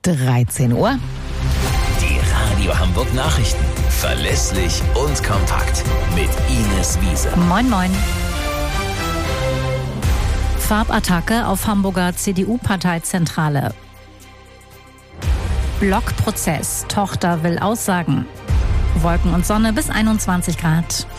13 Uhr. Die Radio Hamburg Nachrichten. Verlässlich und kompakt. Mit Ines Wiese. Moin, moin. Farbattacke auf Hamburger CDU-Parteizentrale. Blockprozess. Tochter will aussagen. Wolken und Sonne bis 21 Grad.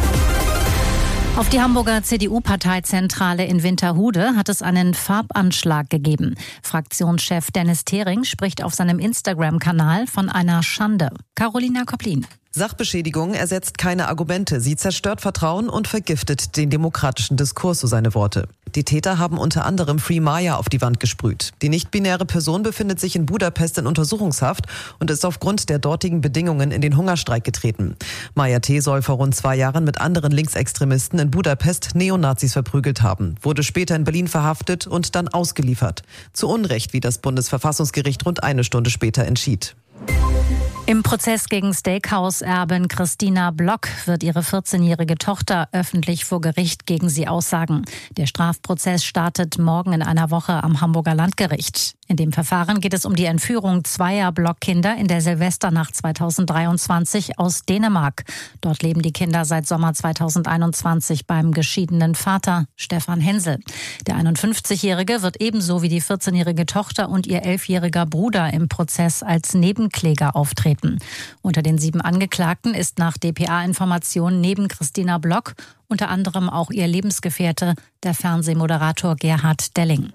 Auf die Hamburger CDU-Parteizentrale in Winterhude hat es einen Farbanschlag gegeben. Fraktionschef Dennis Thering spricht auf seinem Instagram-Kanal von einer Schande. Carolina Kopplin. Sachbeschädigung ersetzt keine Argumente. Sie zerstört Vertrauen und vergiftet den demokratischen Diskurs, so seine Worte. Die Täter haben unter anderem Free Maya auf die Wand gesprüht. Die nicht-binäre Person befindet sich in Budapest in Untersuchungshaft und ist aufgrund der dortigen Bedingungen in den Hungerstreik getreten. Maya T. soll vor rund 2 Jahren mit anderen Linksextremisten in Budapest Neonazis verprügelt haben, wurde später in Berlin verhaftet und dann ausgeliefert. Zu Unrecht, wie das Bundesverfassungsgericht rund 1 Stunde später entschied. Im Prozess gegen Steakhouse-Erbin Christina Block wird ihre 14-jährige Tochter öffentlich vor Gericht gegen sie aussagen. Der Strafprozess startet morgen in einer Woche am Hamburger Landgericht. In dem Verfahren geht es um die Entführung 2 Block-Kinder in der Silvesternacht 2023 aus Dänemark. Dort leben die Kinder seit Sommer 2021 beim geschiedenen Vater Stefan Hensel. Der 51-Jährige wird ebenso wie die 14-jährige Tochter und ihr 11-jähriger Bruder im Prozess als Nebenkläger auftreten. Unter den 7 Angeklagten ist nach dpa-Informationen neben Christina Block unter anderem auch ihr Lebensgefährte, der Fernsehmoderator Gerhard Delling.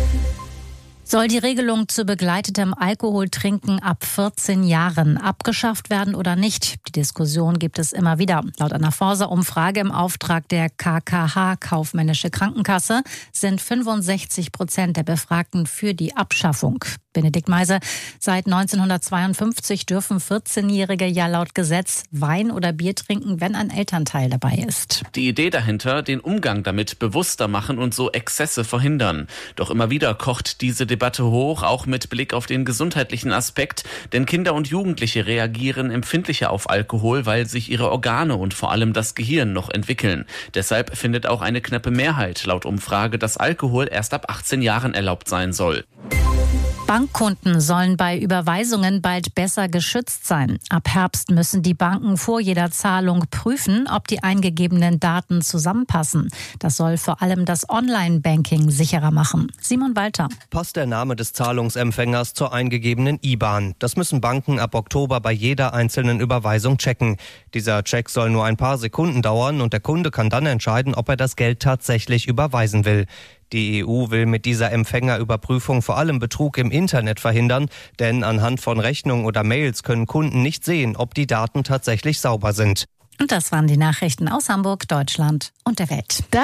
Soll die Regelung zu begleitetem Alkoholtrinken ab 14 Jahren abgeschafft werden oder nicht? Die Diskussion gibt es immer wieder. Laut einer Forsa-Umfrage im Auftrag der KKH, Kaufmännische Krankenkasse, sind 65% der Befragten für die Abschaffung. Benedikt Meise, seit 1952 dürfen 14-Jährige ja laut Gesetz Wein oder Bier trinken, wenn ein Elternteil dabei ist. Die Idee dahinter, den Umgang damit bewusster machen und so Exzesse verhindern. Doch immer wieder kocht diese Debatte hoch, auch mit Blick auf den gesundheitlichen Aspekt. Denn Kinder und Jugendliche reagieren empfindlicher auf Alkohol, weil sich ihre Organe und vor allem das Gehirn noch entwickeln. Deshalb findet auch eine knappe Mehrheit laut Umfrage, dass Alkohol erst ab 18 Jahren erlaubt sein soll. Bankkunden sollen bei Überweisungen bald besser geschützt sein. Ab Herbst müssen die Banken vor jeder Zahlung prüfen, ob die eingegebenen Daten zusammenpassen. Das soll vor allem das Online-Banking sicherer machen. Simon Walter. Passt der Name des Zahlungsempfängers zur eingegebenen IBAN? Das müssen Banken ab Oktober bei jeder einzelnen Überweisung checken. Dieser Check soll nur ein paar Sekunden dauern und der Kunde kann dann entscheiden, ob er das Geld tatsächlich überweisen will. Die EU will mit dieser Empfängerüberprüfung vor allem Betrug im Internet verhindern, denn anhand von Rechnungen oder Mails können Kunden nicht sehen, ob die Daten tatsächlich sauber sind. Und das waren die Nachrichten aus Hamburg, Deutschland und der Welt.